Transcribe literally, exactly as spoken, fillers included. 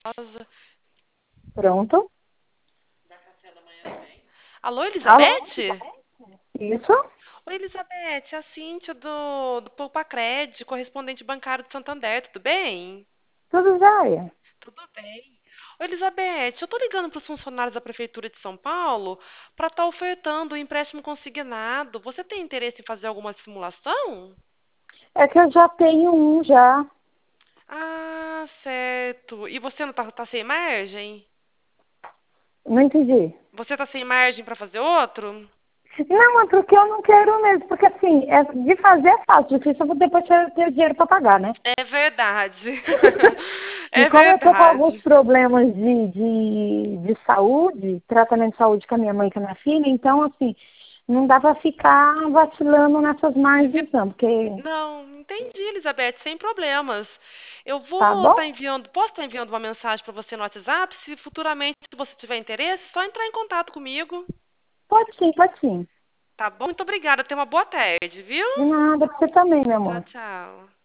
Rosa. Pronto? Alô, Alô? Elizabeth? Isso? Oi, Elizabeth, é a Cíntia do, do Poupacred, correspondente bancário do Santander, tudo bem? Tudo jóia? Tudo bem. Oi, Elizabeth, eu tô ligando para os funcionários da Prefeitura de São Paulo para estar ofertando o empréstimo consignado. Você tem interesse em fazer alguma simulação? É que eu já tenho um já. Ah, certo. E você não tá, tá sem margem? Não entendi. Você tá sem margem para fazer outro? Não, é porque eu não quero mesmo. Porque assim, é, de fazer é fácil. Difícil eu vou depois ter, ter dinheiro para pagar, né? É verdade. E É como eu tô com alguns verdade. problemas de, de, de saúde, tratamento de saúde com a minha mãe e com a minha filha, então assim, não dá para ficar vacilando nessas Vi- margens não, porque Não, entendi, Elizabeth, sem problemas. Eu tá vou estar bom? enviando, posso estar enviando uma mensagem para você no WhatsApp? Se futuramente você tiver interesse, é só entrar em contato comigo. Pode sim, pode sim. Tá bom? Muito obrigada. Tenha uma boa tarde, viu? De nada, pra você também, meu Tchau, amor. tchau.